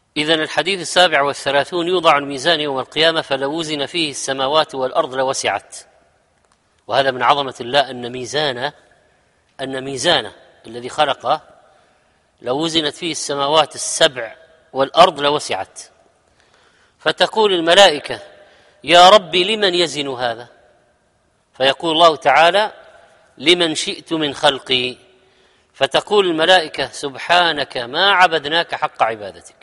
إذن الحديث 37 يوضع الميزان يوم القيامة فلو وزن فيه السماوات والأرض لوسعت. وهذا من عظمة الله أن ميزانه الذي خلقه لو وزنت فيه السماوات السبع والأرض لوسعت. فتقول الملائكة يا ربي لمن يزن هذا؟ فيقول الله تعالى لمن شئت من خلقي. فتقول الملائكة سبحانك ما عبدناك حق عبادتك.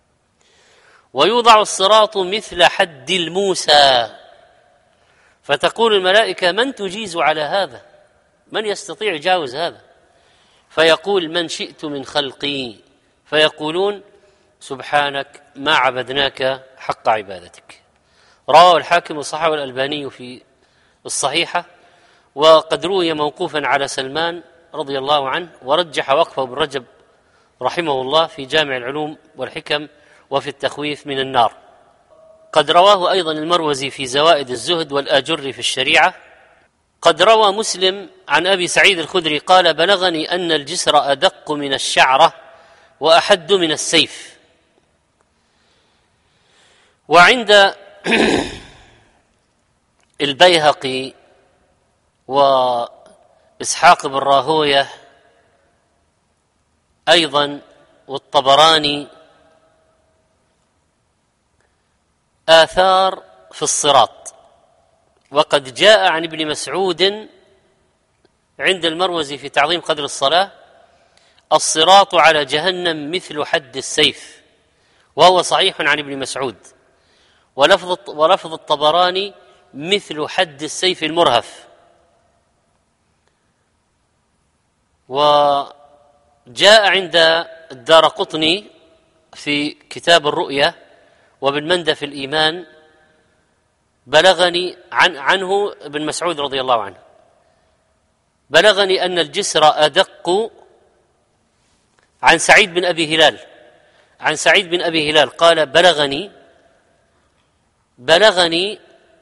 ويوضع الصراط مثل حد الموسى. فتقول الملائكة من تجيز على هذا؟ من يستطيع يجاوز هذا؟ فيقول من شئت من خلقي. فيقولون سبحانك ما عبدناك حق عبادتك. رواه الحاكم وصححه الألباني في الصحيحة، وقد روي موقوفا على سلمان رضي الله عنه، ورجح وقفه ابن رجب رحمه الله في جامع العلوم والحكم وفي التخويف من النار. قد رواه أيضا المروزي في زوائد الزهد والآجري في الشريعة. قد روى مسلم عن أبي سعيد الخدري قال بلغني أن الجسر أدق من الشعرة وأحد من السيف. وعند البيهقي وإسحاق بن راهوية أيضا والطبراني آثار في الصراط. وقد جاء عن ابن مسعود عند المروزي في تعظيم قدر الصلاة الصراط على جهنم مثل حد السيف، وهو صحيح عن ابن مسعود. ولفظ الطبراني مثل حد السيف المرهف. وجاء عند الدارقطني في كتاب الرؤيا وابن مندى في الإيمان بلغني عنه ابن مسعود رضي الله عنه بلغني أن الجسر أدق عن سعيد بن أبي هلال قال بلغني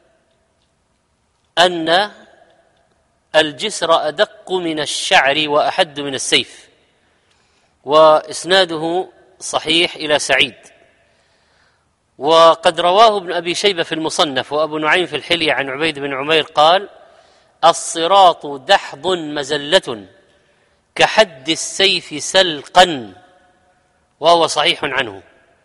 أن الجسر أدق من الشعر وأحد من السيف، وإسناده صحيح إلى سعيد. وقد رواه ابن أبي شيبة في المصنف وأبو نعيم في الحلية عن عبيد بن عمير قال الصراط دحض مزلة كحد السيف سلقا، وهو صحيح عنه.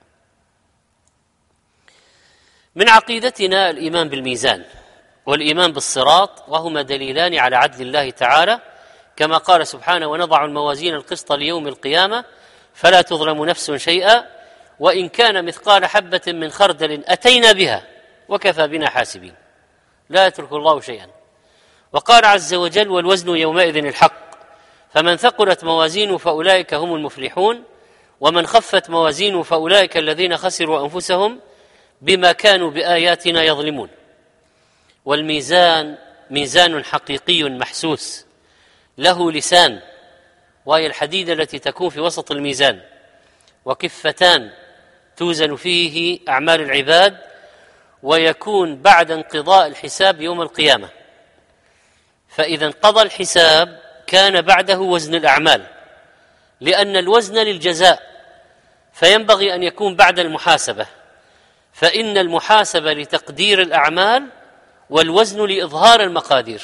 من عقيدتنا الإيمان بالميزان والإيمان بالصراط، وهما دليلان على عدل الله تعالى، كما قال سبحانه ونضع الموازين القسط ليوم القيامة فلا تظلم نفس شيئا وإن كان مثقال حبة من خردل أتينا بها وكفى بنا حاسبين، لا يترك الله شيئا. وقال عز وجل والوزن يومئذ الحق فمن ثقلت موازينه فأولئك هم المفلحون ومن خفت موازينه فأولئك الذين خسروا أنفسهم بما كانوا بآياتنا يظلمون. والميزان ميزان حقيقي محسوس له لسان، وهي الحديدة التي تكون في وسط الميزان، وكفتان توزن فيه أعمال العباد، ويكون بعد انقضاء الحساب يوم القيامة. فإذا انقضى الحساب كان بعده وزن الأعمال، لأن الوزن للجزاء فينبغي أن يكون بعد المحاسبة، فإن المحاسبة لتقدير الأعمال والوزن لإظهار المقادير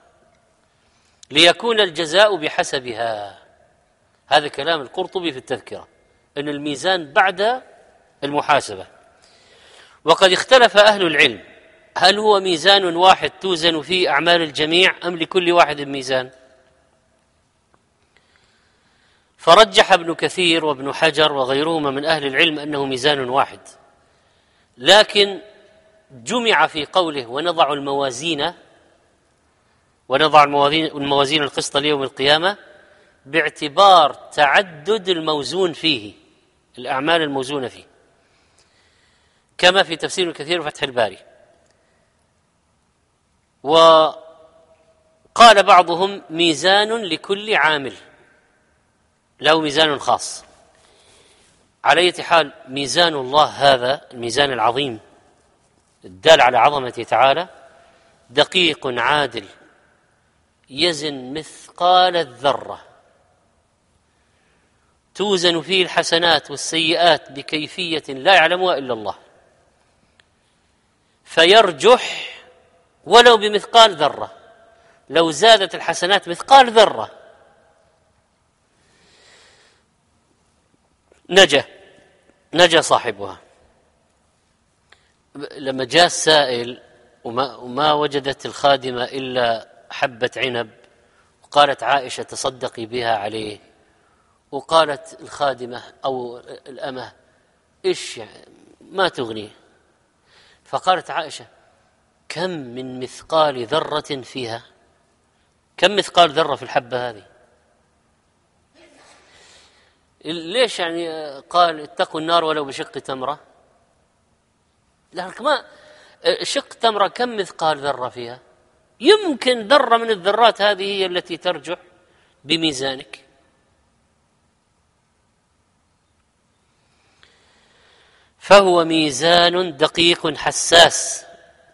ليكون الجزاء بحسبها. هذا كلام القرطبي في التذكرة، أن الميزان بعد المحاسبة. وقد اختلف أهل العلم هل هو ميزان واحد توزن فيه أعمال الجميع أم لكل واحد ميزان؟ فرجح ابن كثير وابن حجر وغيرهما من أهل العلم أنه ميزان واحد، لكن جمع في قوله ونضع الموازين القسط ليوم القيامة باعتبار تعدد الموزون فيه، الأعمال الموزونة فيه، كما في تفسير كثير وفتح الباري. وقال بعضهم ميزان لكل عامل له ميزان خاص. على أي حال ميزان الله هذا الميزان العظيم الدال على عظمته تعالى دقيق عادل يزن مثقال الذرة، توزن فيه الحسنات والسيئات بكيفية لا يعلمها إلا الله، فيرجح ولو بمثقال ذرة. لو زادت الحسنات مثقال ذرة نجا صاحبها. لما جاء السائل وما وجدت الخادمة إلا حبة عنب، وقالت عائشة تصدقي بها عليه، وقالت الخادمة أو الأمة إيش يعني ما تغني، فقالت عائشة كم من مثقال ذرة فيها، كم مثقال ذرة في الحبة هذه؟ ليش يعني قال اتقوا النار ولو بشق تمرة؟ لكن ما شق تمرة كم مثقال ذرة فيها؟ يمكن ذرة من الذرات هذه هي التي ترجح بميزانك. فهو ميزان دقيق حساس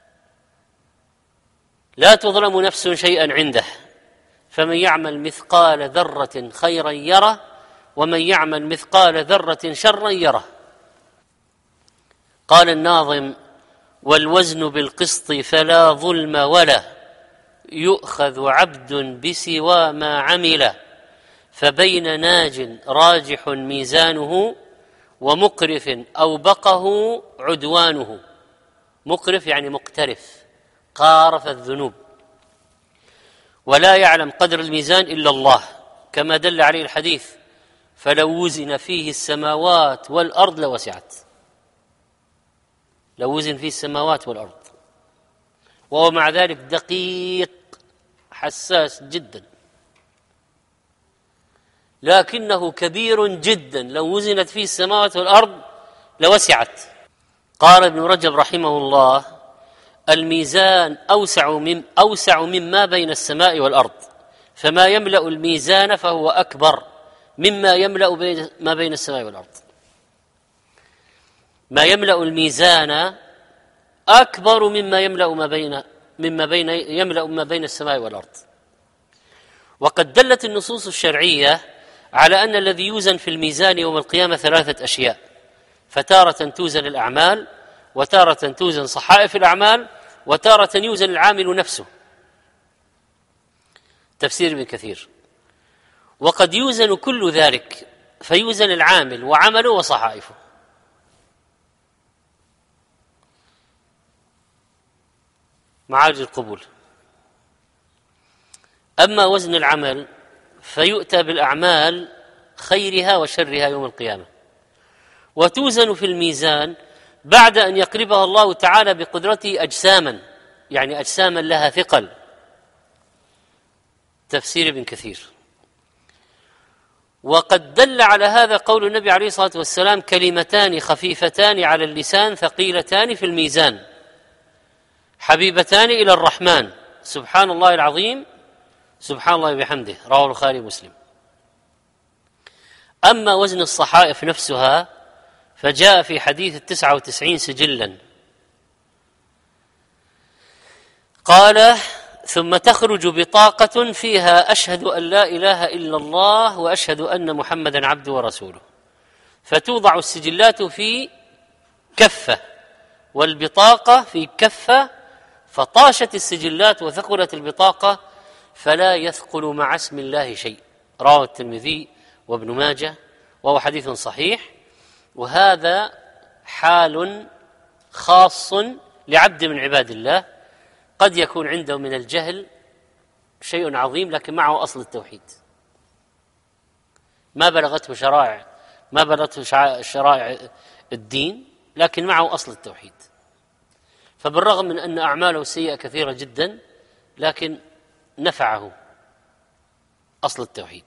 لا تظلم نفس شيئا عنده، فمن يعمل مثقال ذرة خيرا يره، ومن يعمل مثقال ذرة شرا يره. قال الناظم: والوزن بالقسط فلا ظلم ولا يؤخذ عبد بسوى ما عمل، فبين ناج راجح ميزانه، ومقرف أوبقه عدوانه. مقرف يعني مقترف، قارف الذنوب. ولا يعلم قدر الميزان إلا الله، كما دل عليه الحديث: فلو وزن فيه السماوات والأرض لوسعت. لو وزن فيه السماوات والأرض، وهو مع ذلك دقيق حساس جدا، لكنه كبير جدا، لو وزنت فيه السماوات والأرض لوسعت. قال ابن رجب رحمه الله: الميزان أوسع مما بين السماء والأرض، فما يملأ الميزان فهو أكبر مما يملأ ما بين السماء والأرض. ما يملأ الميزان أكبر مما يملأ ما بين السماء والأرض. وقد دلت النصوص الشرعية على أن الذي يوزن في الميزان يوم القيامة 3 أشياء: فتارة توزن الأعمال، وتارة توزن صحائف الأعمال، وتارة يوزن العامل نفسه. تفسير ابن كثير. وقد يوزن كل ذلك، فيوزن العامل وعمله وصحائفه. معارج القبول. أما وزن العمل فيؤتى بالأعمال خيرها وشرها يوم القيامة، وتوزن في الميزان بعد أن يقلبها الله تعالى بقدرته أجساما، يعني أجساما لها ثقل. تفسير ابن كثير. وقد دل على هذا قول النبي عليه الصلاة والسلام: كلمتان خفيفتان على اللسان ثقيلتان في الميزان حبيبتان إلى الرحمن، سبحان الله العظيم سبحان الله وبحمده. رواه البخاري ومسلم. أما وزن الصحائف نفسها فجاء في حديث 99 سجلا، قال: ثم تخرج بطاقة فيها أشهد أن لا إله إلا الله وأشهد أن محمدا عبده ورسوله، فتوضع السجلات في كفة والبطاقة في كفة، فطاشت السجلات وثقلت البطاقة، فلا يثقل مع اسم الله شيء. رواه الترمذي وابن ماجه، وهو حديث صحيح. وهذا حال خاص لعبد من عباد الله، قد يكون عنده من الجهل شيء عظيم لكن معه أصل التوحيد، ما بلغته شرائع الدين، لكن معه أصل التوحيد. فبالرغم من أن أعماله السيئة كثيرة جدا، لكن نفعه أصل التوحيد.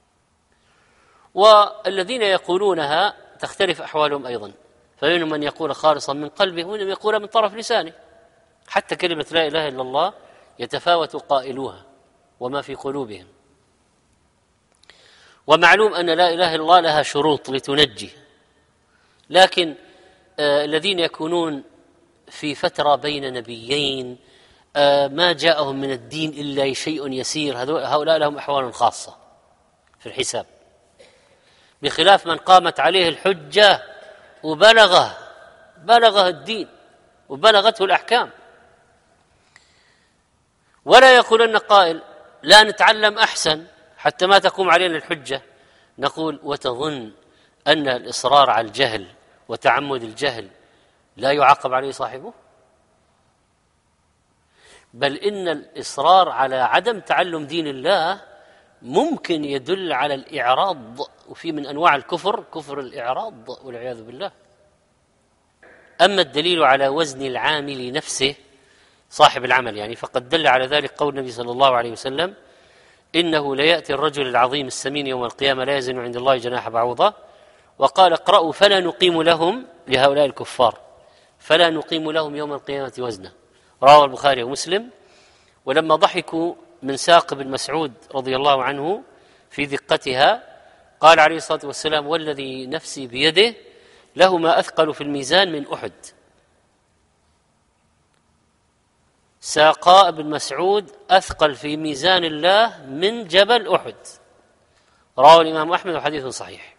والذين يقولونها تختلف أحوالهم أيضا، فمنهم من يقول خالصا من قلبه، ومنهم يقول من طرف لسانه. حتى كلمة لا إله إلا الله يتفاوت قائلوها وما في قلوبهم. ومعلوم أن لا إله إلا الله لها شروط لتنجي، لكن الذين يكونون في فترة بين نبيين ما جاءهم من الدين إلا شيء يسير، هؤلاء لهم أحوال خاصة في الحساب. بخلاف من قامت عليه الحجة بلغه الدين وبلغته الأحكام. ولا يقولن قائل لا نتعلم أحسن حتى ما تقوم علينا الحجة. نقول وتظن أن الإصرار على الجهل وتعمد الجهل لا يعاقب عليه صاحبه؟ بل إن الإصرار على عدم تعلم دين الله ممكن يدل على الإعراض، وفي من أنواع الكفر كفر الإعراض والعياذ بالله. أما الدليل على وزن العامل نفسه صاحب العمل يعني، فقد دل على ذلك قول النبي صلى الله عليه وسلم: إنه ليأتي الرجل العظيم السمين يوم القيامة لا يزن عند الله جناح بعوضة. وقال: اقرأوا فلا نقيم لهم، لهؤلاء الكفار، فلا نقيم لهم يوم القيامة وزنا. رواه البخاري ومسلم. ولما ضحكوا من ساق بن مسعود رضي الله عنه في دقتها قال عليه الصلاة والسلام: والذي نفسي بيده له ما أثقل في الميزان من أحد. ساقاء بن مسعود أثقل في ميزان الله من جبل أحد. رواه الإمام أحمد وحديث صحيح.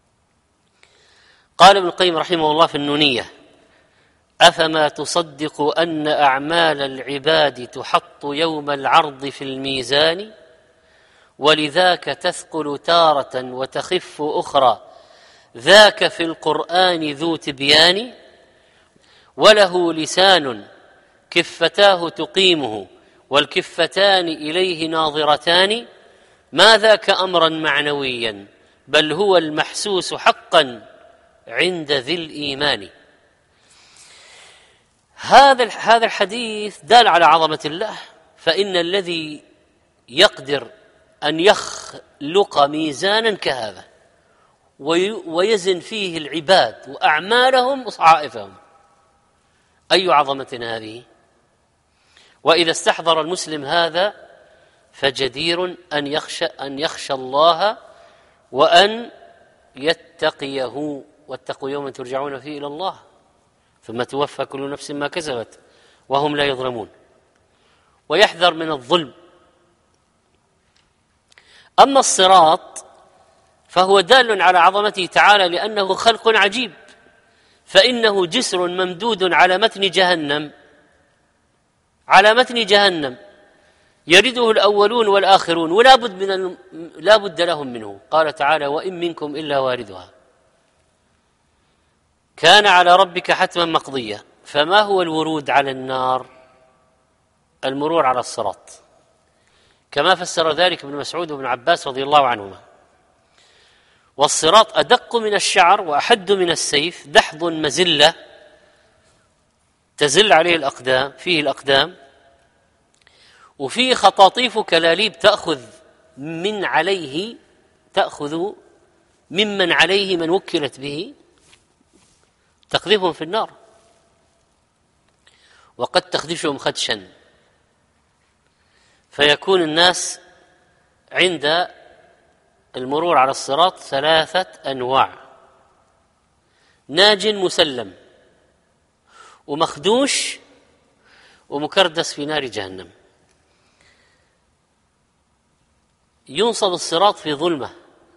قال ابن القيم رحمه الله في النونية: أفما تصدق أن أعمال العباد تحط يوم العرض في الميزان، ولذاك تثقل تارة وتخف أخرى، ذاك في القرآن ذو تبيان، وله لسان كفتاه تقيمه والكفتان إليه ناظرتان، ما ذاك أمرا معنويا بل هو المحسوس حقا عند ذي الإيمان. هذا الحديث دال على عظمة الله، فإن الذي يقدر أن يخلق ميزانا كهذا ويزن فيه العباد وأعمالهم وصحائفهم، أي عظمة هذه! وإذا استحضر المسلم هذا فجدير أن يخشى الله وأن يتقيه. واتقوا يوما ترجعون فيه إلى الله ثم توفى كل نفس ما كسبت وهم لا يظلمون، ويحذر من الظلم. أما الصراط فهو دال على عظمته تعالى لأنه خلق عجيب، فإنه جسر ممدود على متن جهنم يرده الأولون والآخرون ولا بد لهم منه. قال تعالى: وإن منكم إلا واردها كان على ربك حتما مقضيا. فما هو الورود على النار؟ المرور على الصراط، كما فسر ذلك ابن مسعود وابن عباس رضي الله عنهما. والصراط أدق من الشعر وأحد من السيف، دحض مزلة تزل عليه الأقدام، فيه الأقدام، وفيه خطاطيف كلاليب تأخذ ممن عليه من وكلت به، تقذفهم في النار، وقد تخدشهم خدشا، فيكون الناس عند المرور على الصراط 3 أنواع: ناج مسلم، ومخدوش، ومكردس في نار جهنم. ينصب الصراط في ظلمة،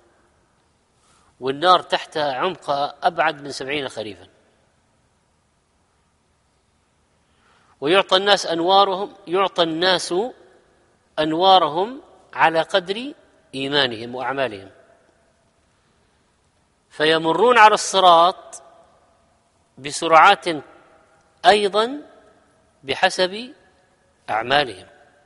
والنار تحتها عمق أبعد من 70 خريفا، ويعطى الناس أنوارهم على قدر إيمانهم وأعمالهم، فيمرون على الصراط بسرعات أيضا بحسب أعمالهم.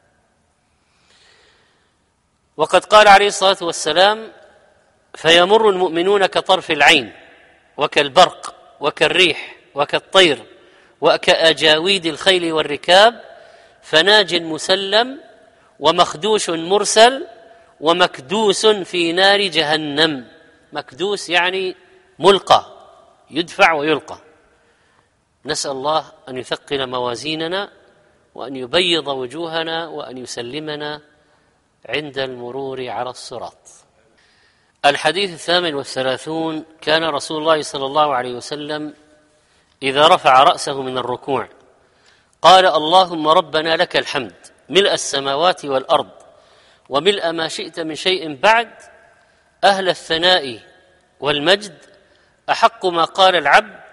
وقد قال عليه الصلاة والسلام: فيمر المؤمنون كطرف العين وكالبرق وكالريح وكالطير وكأجاويد الخيل والركاب، فناج مسلم ومخدوش مرسل ومكدوس في نار جهنم. مكدوس يعني ملقى، يدفع ويلقى. نسأل الله أن يثقل موازيننا وأن يبيض وجوهنا وأن يسلمنا عند المرور على الصراط. الحديث 38: كان رسول الله صلى الله عليه وسلم إذا رفع رأسه من الركوع قال: اللهم ربنا لك الحمد ملء السماوات والأرض وملء ما شئت من شيء بعد، أهل الثناء والمجد أحق ما قال العبد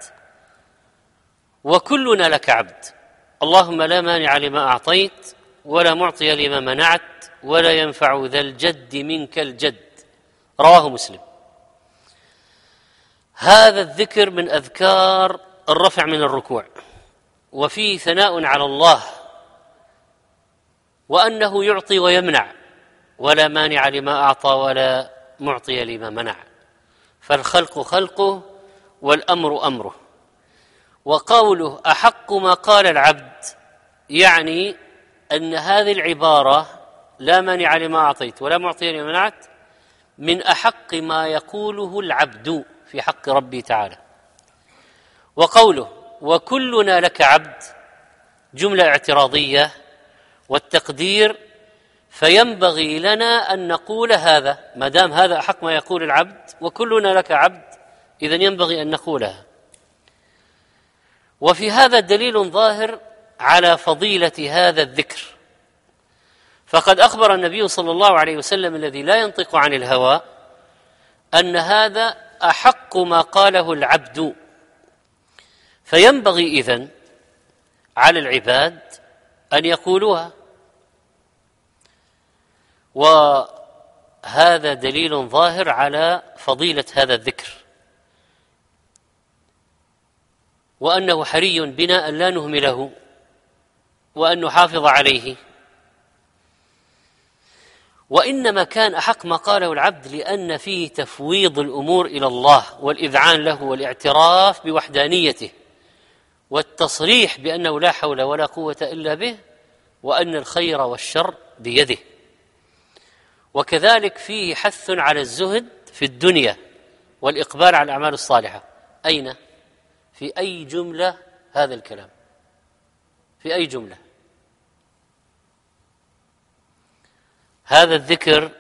وكلنا لك عبد. اللهم لا مانع لما أعطيت ولا معطي لما منعت ولا ينفع ذا الجد منك الجد. رواه مسلم. هذا الذكر من أذكار الرفع من الركوع، وفيه ثناء على الله وأنه يعطي ويمنع، ولا مانع لما أعطى ولا معطي لما منع، فالخلق خلقه والأمر أمره. وقوله أحق ما قال العبد يعني أن هذه العبارة لا مانع لما أعطيت ولا معطي لما منعت من أحق ما يقوله العبد في حق ربي تعالى. وقوله وكلنا لك عبد جملة اعتراضية، والتقدير فينبغي لنا أن نقول هذا، ما دام هذا أحق ما يقول العبد وكلنا لك عبد، إذن ينبغي أن نقولها. وفي هذا دليل ظاهر على فضيلة هذا الذكر، فقد أخبر النبي صلى الله عليه وسلم الذي لا ينطق عن الهوى أن هذا أحق ما قاله العبد، فينبغي إذن على العباد أن يقولوها. وهذا دليل ظاهر على فضيلة هذا الذكر، وأنه حري بنا أن لا نهمله وأن نحافظ عليه. وإنما كان أحق ما قاله العبد لأن فيه تفويض الأمور إلى الله والإذعان له والاعتراف بوحدانيته والتصريح بأنه لا حول ولا قوة إلا به، وأن الخير والشر بيده. وكذلك فيه حث على الزهد في الدنيا والإقبال على الأعمال الصالحة. أين؟ في أي جملة هذا الكلام؟ في أي جملة؟ هذا الذكر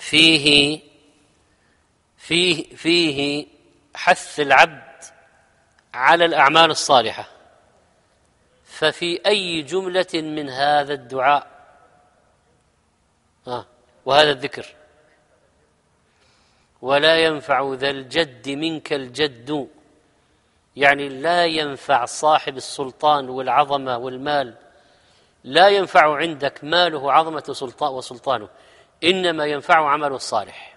فيه حث العبد على الأعمال الصالحة، ففي أي جملة من هذا الدعاء وهذا الذكر؟ ولا ينفع ذا الجد منك الجد، يعني لا ينفع صاحب السلطان والعظمة والمال، لا ينفع عندك ماله عظمة وسلطانه، إنما ينفع عمله الصالح.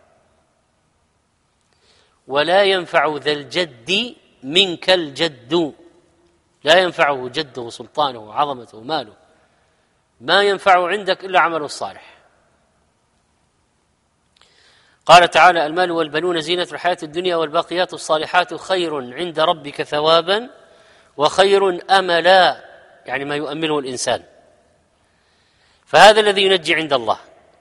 ولا ينفع ذا الجد منك الجد، لا ينفعه جده وسلطانه وعظمته وماله، ما ينفع عندك إلا عمله الصالح. قال تعالى المال والبنون زينة الحياة الدنيا والباقيات الصالحات خير عند ربك ثوابا وخير أملا، يعني ما يؤمله الإنسان، فهذا الذي ينجي عند الله.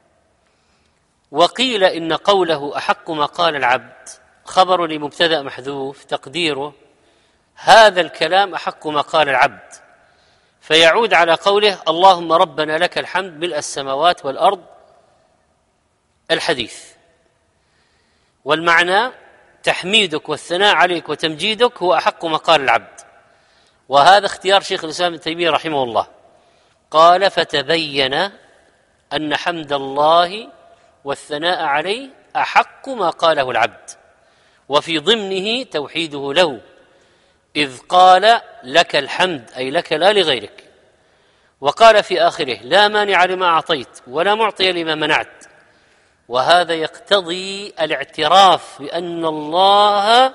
وقيل إن قوله أحق ما قال العبد خبر لمبتدأ محذوف تقديره هذا الكلام أحق ما قال العبد، فيعود على قوله اللهم ربنا لك الحمد ملء السماوات والأرض الحديث. والمعنى تحميدك والثناء عليك وتمجيدك هو أحق ما قال العبد. وهذا اختيار شيخ الإسلام ابن تيمية رحمه الله، قال فتبين أن حمد الله والثناء عليه أحق ما قاله العبد، وفي ضمنه توحيده له، إذ قال لك الحمد أي لك لا لغيرك. وقال في آخره لا مانع لما أعطيت ولا معطي لما منعت، وهذا يقتضي الاعتراف بأن الله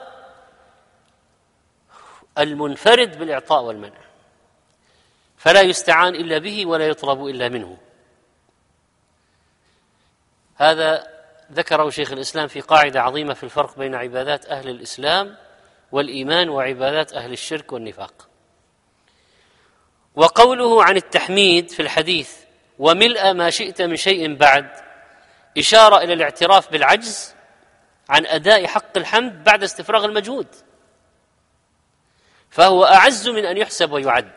المنفرد بالإعطاء والمنع، فلا يستعان إلا به ولا يطلب إلا منه. هذا ذكره شيخ الإسلام في قاعدة عظيمة في الفرق بين عبادات أهل الإسلام والإيمان وعبادات أهل الشرك والنفاق. وقوله عن التحميد في الحديث وملء ما شئت من شيء بعد إشارة إلى الاعتراف بالعجز عن أداء حق الحمد بعد استفراغ المجهود، فهو أعز من أن يحسب ويعد.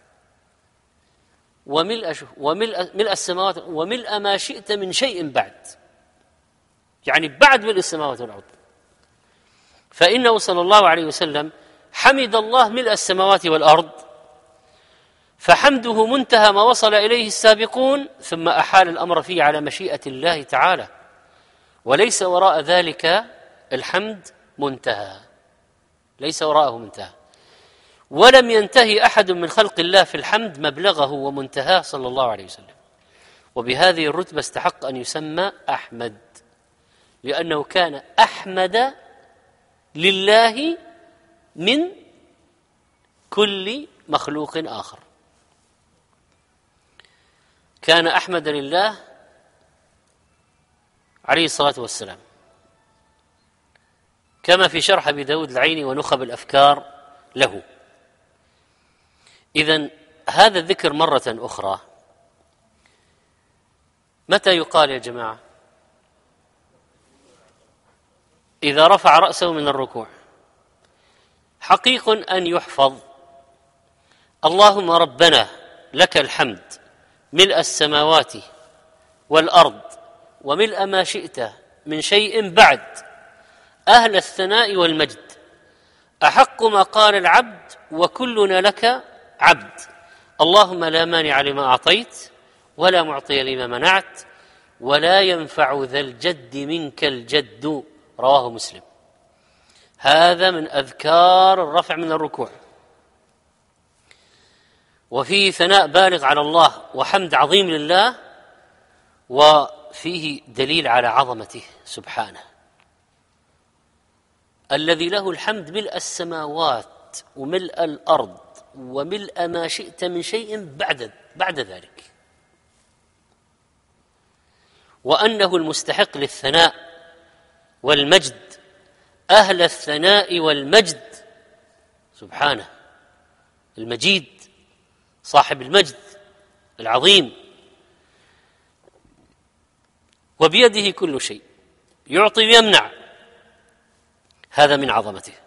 وملء السماوات وملء ما شئت من شيء بعد، يعني بعد ملء السماوات والأرض. فإنه صلى الله عليه وسلم حمد الله ملء السماوات والأرض، فحمده منتهى ما وصل إليه السابقون، ثم أحال الأمر فيه على مشيئة الله تعالى، وليس وراء ذلك الحمد منتهى، ليس وراءه منتهى. ولم ينتهي أحد من خلق الله في الحمد مبلغه ومنتهاه صلى الله عليه وسلم، وبهذه الرتبة استحق أن يسمى أحمد، لأنه كان أحمد لله من كل مخلوق آخر. كان أحمد لله عليه الصلاة والسلام، كما في شرح أبي داود العيني ونخب الأفكار له. إذن هذا الذكر مرة أخرى متى يقال يا جماعة؟ إذا رفع رأسه من الركوع. حقيق أن يحفظ: اللهم ربنا لك الحمد ملء السماوات والأرض وملء ما شئت من شيء بعد، أهل الثناء والمجد، أحق ما قال العبد وكلنا لك عبد، اللهم لا مانع لما أعطيت ولا معطي لما منعت ولا ينفع ذا الجد منك الجد، رواه مسلم. هذا من أذكار الرفع من الركوع، وفيه ثناء بالغ على الله وحمد عظيم لله، وفيه دليل على عظمته سبحانه، الذي له الحمد ملء السماوات وملء الأرض وملء ما شئت من شيء بعد ذلك، وأنه المستحق للثناء والمجد، أهل الثناء والمجد سبحانه، المجيد صاحب المجد العظيم، وبيده كل شيء، يعطي ويمنع، هذا من عظمته.